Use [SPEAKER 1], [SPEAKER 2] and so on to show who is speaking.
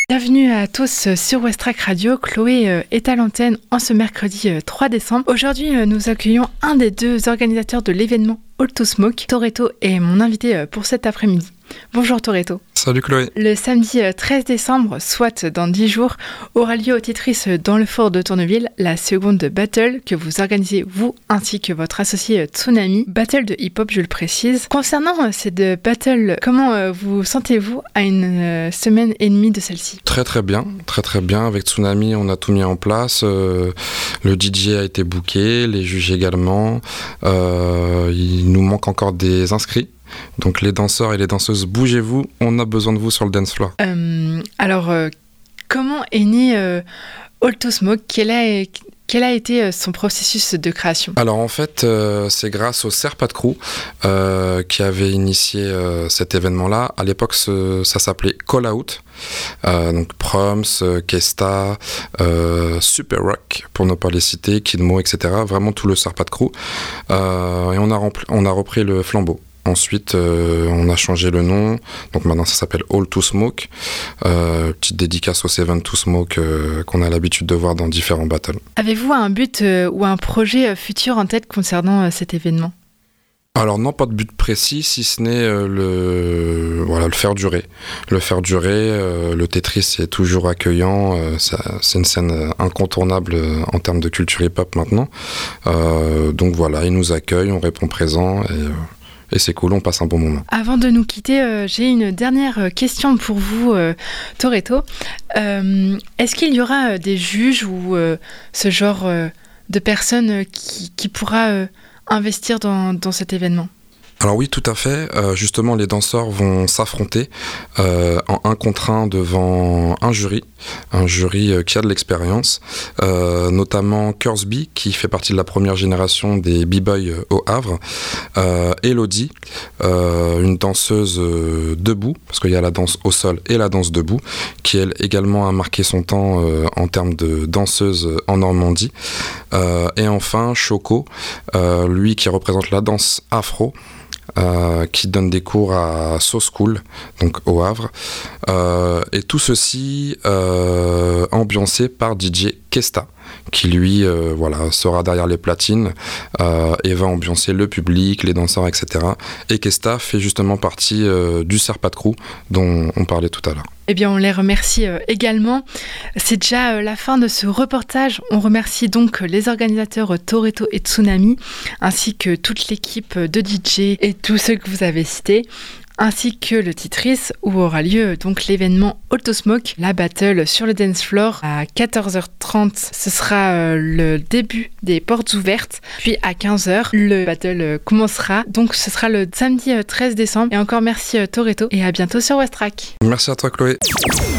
[SPEAKER 1] Bienvenue à tous sur Westrack Radio. Chloé est à l'antenne en ce mercredi 3 décembre. Aujourd'hui, nous accueillons un des deux organisateurs de l'événement All to Smoke. Toretto est mon invité pour cet après-midi. Bonjour Toretto.
[SPEAKER 2] Salut Chloé.
[SPEAKER 1] Le samedi 13 décembre, soit dans 10 jours, aura lieu au Tetris dans le fort de Tourneville la seconde battle que vous organisez vous ainsi que votre associé Tsunami. Battle de hip-hop, je le précise. Concernant cette battle, comment vous sentez-vous à une semaine et demie de celle-ci ?
[SPEAKER 2] Très bien. Avec Tsunami, on a tout mis en place. Le DJ a été booké, les juges également. Il nous manque encore des inscrits. Donc les danseurs et les danseuses, bougez-vous, on a besoin de vous sur le dance floor.
[SPEAKER 1] Comment est né All to Smoke ? Quel a été son processus de création ?
[SPEAKER 2] Alors en fait, c'est grâce au Serpat Crew qui avait initié cet événement-là. À l'époque, ça s'appelait Call Out. Donc Proms, Kesta, Super Rock, pour ne pas les citer, Kidmo, etc. Vraiment tout le Serpat Crew. Et on a repris le flambeau. Ensuite, on a changé le nom, donc maintenant ça s'appelle All to Smoke. Petite dédicace au Seven to Smoke qu'on a l'habitude de voir dans différents battles.
[SPEAKER 1] Avez-vous un but ou un projet futur en tête concernant cet événement ?
[SPEAKER 2] Alors non, pas de but précis, si ce n'est le faire durer. Le faire durer, le Tetris est toujours accueillant, c'est une scène incontournable en termes de culture hip-hop maintenant. Donc voilà, ils nous accueillent, on répond présent et c'est cool, on passe un bon moment.
[SPEAKER 1] Avant de nous quitter, j'ai une dernière question pour vous, Toretto. Est-ce qu'il y aura des juges ou ce genre de personnes qui pourra investir dans cet événement ?
[SPEAKER 2] Alors oui, tout à fait. Justement, les danseurs vont s'affronter en 1 contre 1 devant un jury qui a de l'expérience, notamment Kursby, qui fait partie de la première génération des b-boys au Havre, Elodie, une danseuse debout, parce qu'il y a la danse au sol et la danse debout, qui elle également a marqué son temps en termes de danseuse en Normandie, et enfin Choco, lui qui représente la danse afro, qui donne des cours à So School, donc au Havre, et tout ceci ambiancé par DJ Kesta, qui lui sera derrière les platines et va ambiancer le public, les danseurs, etc. Et Kesta fait justement partie du Serpat Crew dont on parlait tout à l'heure.
[SPEAKER 1] Eh bien, on les remercie également. C'est déjà la fin de ce reportage. On remercie donc les organisateurs Toretto et Tsunami, ainsi que toute l'équipe de DJ et tous ceux que vous avez cités, ainsi que le Tetris où aura lieu donc l'événement All to Smoke, la battle sur le dance floor à 14h30. Ce sera le début des portes ouvertes, puis à 15h le battle commencera. Donc ce sera le samedi 13 décembre. Et encore merci Toretto et à bientôt sur Westrack.
[SPEAKER 2] Merci à toi Chloé.